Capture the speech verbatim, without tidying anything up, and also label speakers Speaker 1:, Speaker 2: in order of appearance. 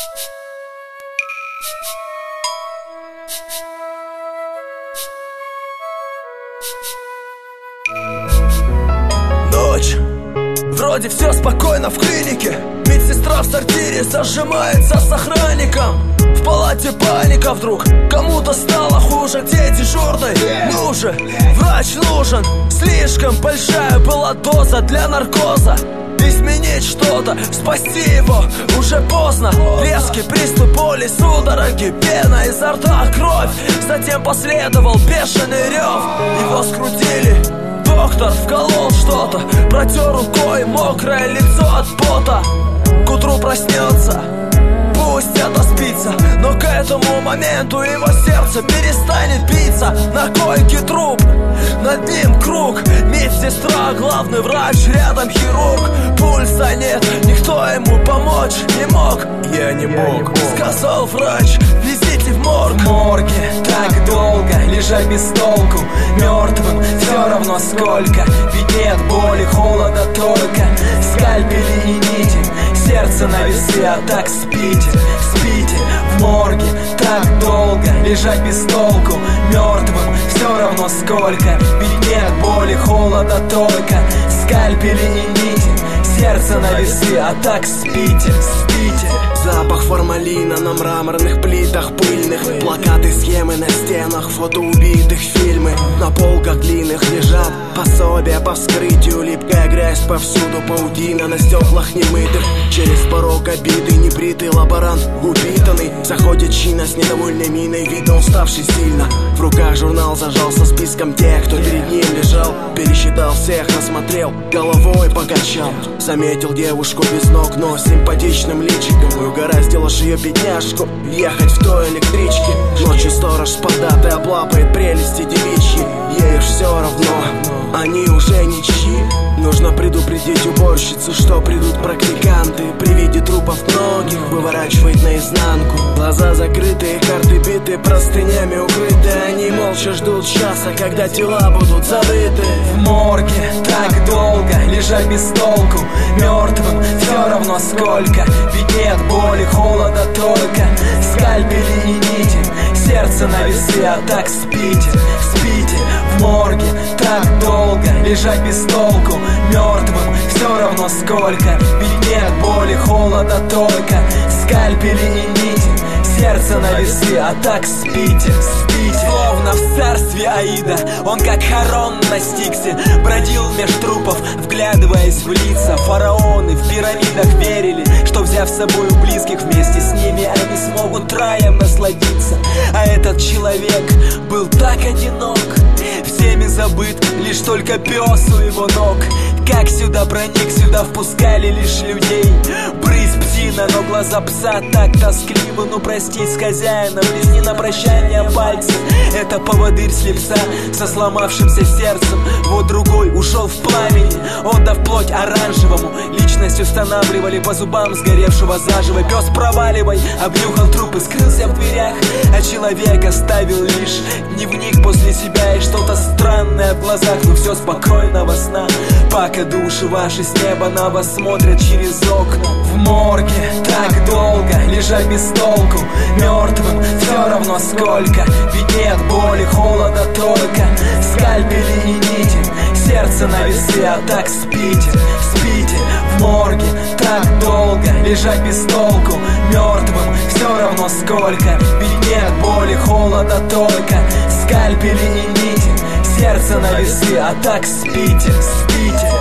Speaker 1: Ночь. Вроде все спокойно в клинике. Медсестра в сортире зажимается с охранником. В палате паника вдруг, кому-то стало хуже. Где дежурный? Ну же, врач нужен. Слишком большая была доза для наркоза. Изменить что-то, спасти его уже поздно. Резкий приступ боли, судороги, пена изо рта, кровь. Затем последовал бешеный рев. Его скрутили, доктор вколол что-то, протер рукой мокрое лицо от пота. К утру проснется, пусть это спится, но к этому моменту его сердце перестанет биться. На койке труп, над ним круг. Медсестра, главный врач, рядом хирург. Пульса нет, никто ему помочь не мог.
Speaker 2: Я не мог,
Speaker 1: сказал врач, везите в морг.
Speaker 3: В морге так долго лежать без толку. Мертвым все равно сколько, ведь нет боли, холода только. Скальпели и нити, сердце на весе, а так спите, спите. В морге так долго лежать без толку. Мертвым все равно сколько, ведь нет боли, холода только. Скальпели и нити, сердце на весе, а так спите, спите.
Speaker 2: Запах формалина на мраморных плитах пыльных. Плакаты, схемы на стенах, фото убитых, фильмы. На полках длинных лежат пособия по вскрытию. Липкая грязь повсюду, паутина на стеклах немытых. Через порог обиды, небритый лаборант упитанный. Заходит чина с недовольной миной, видно уставший сильно. В руках журнал зажал со списком тех, кто перед ним лежал. Пересчитал всех, осмотрел, головой покачал. Заметил девушку без ног, но симпатичным личиком. И угораздило ж ее бедняжку ехать в той электричке. Ночью сторож с податой облапает прелести девичьи. Ей уж все равно, они уже ничьи. Нужно предупредить уборщицу, что придут практиканты. При виде трупов многих выворачивает наизнанку. Глаза закрытые, карты биты, простынями укрыты. Они молча ждут часа, когда тела будут забыты.
Speaker 3: В морге так долго лежать без толку. Мертвым все равно сколько, ведь нет боли, холода только. Скальпели и нити, сердце на весе, а так спите, спите. В морге так долго лежать без толку. Мертвым все равно сколько, ведь нет боли, холода только. Скальпели и нити, сердце на весе, а так спите, спите. Словно в царстве Аида, он как Харон на Стиксе бродил меж трупов, вглядываясь в лица. Фараоны в пирамидах верили, что взяв с собой близких, вместе с ними они смогут раем насладиться. А этот человек был так одинок, всеми забыт, лишь только пес у его ног. Как сюда проник, сюда впускали лишь людей. Брысь псина, но глаза пса так тоскливы. Ну прости с хозяином, лизни на прощание пальцы. Это поводырь слепца со сломавшимся сердцем. Вот другой ушел в пламени, отдав плоть оранжевому. Личность устанавливали по зубам сгоревшего заживо. Пес проваливай, обнюхал труп и скрылся в дверях. А человек оставил лишь дневник после себя и что-то странное в глазах. Но все спокойного сна, пока души ваши с неба на вас смотрят через окна. В морге так долго лежать без толку. Мертвым все равно сколько, ведь нет боли, холода только. Скальпели и нити, сердце на весе, а так спите, спите. В морге так долго лежать без толку. Мертвым все равно сколько, ведь нет боли, холода только. Скальпели и нити, сердце на весе, а так спите, спите.